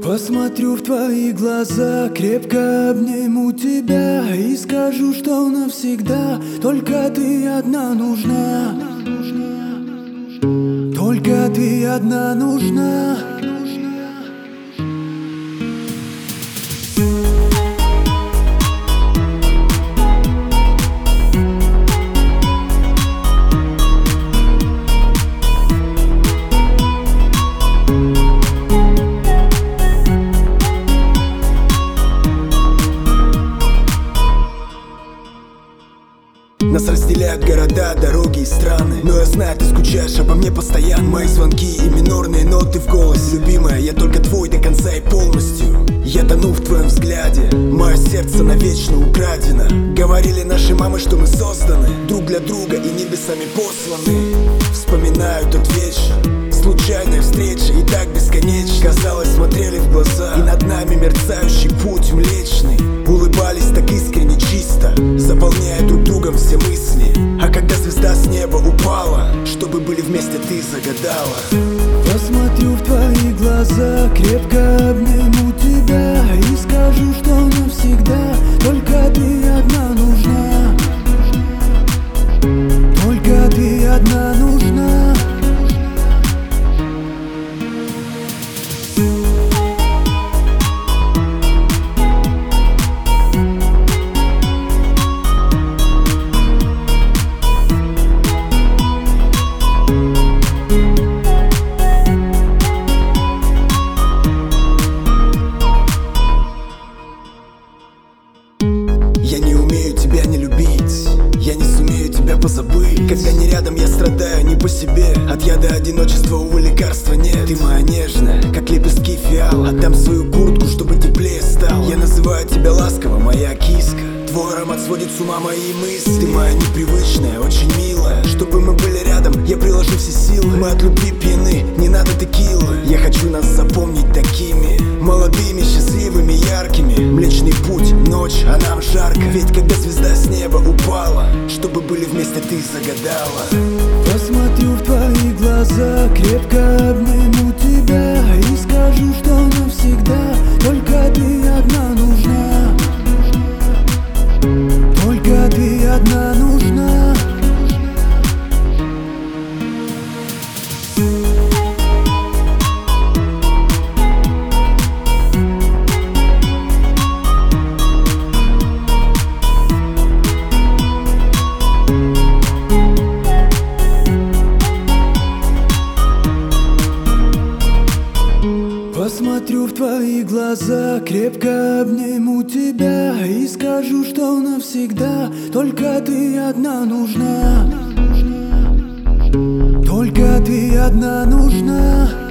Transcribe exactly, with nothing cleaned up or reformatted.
Посмотрю в твои глаза, крепко обниму тебя и скажу, что навсегда только ты одна нужна. Только ты одна нужна. Нас разделяют города, дороги и страны, но я знаю, ты скучаешь обо мне постоянно. Мои звонки и минорные ноты в голосе. Любимая, я только твой до конца и полностью. Я тону в твоем взгляде, мое сердце навечно украдено. Говорили наши мамы, что мы созданы друг для друга и небесами посланы. Вспоминаю тот вечер, случайная встреча и так бесконечно. Казалось, смотрели в глаза, и над нами мерцающий путь млечный. Улыбались так искренне, чисто, заполняя друг другом все мысли. А когда звезда с неба упала, чтобы были вместе, ты загадала. Посмотрю в твои глаза, крепко обниму тебя и скажу, что навсегда только ты одна нужна. Только ты одна нужна. Я не умею тебя не любить, я не сумею тебя позабыть. Когда не рядом, я страдаю не по себе. От яда одиночества, увы, лекарства нет. Ты моя нежная, как лепестки фиал. Отдам свою куртку, чтобы теплее стал. Я называю тебя ласково, моя киска. Твой аромат сводит с ума мои мысли. Ты моя непривычная, очень милая. Чтобы мы были рядом, я приложу все силы. Мы от любви пьяны, не надо текилы. Я хочу нас запомнить такими молодыми, счастливыми, яркими. Млечный путь, ночь, а нам жарко. Ведь когда звезда с неба упала, чтобы были вместе, ты загадала. Посмотрю в твои глаза, крепко обниму тебя и скажу, что навсегда только ты одна нужна. Только ты одна нужна. Посмотрю в твои глаза, крепко обниму тебя и скажу, что навсегда только ты одна нужна. Только ты одна нужна.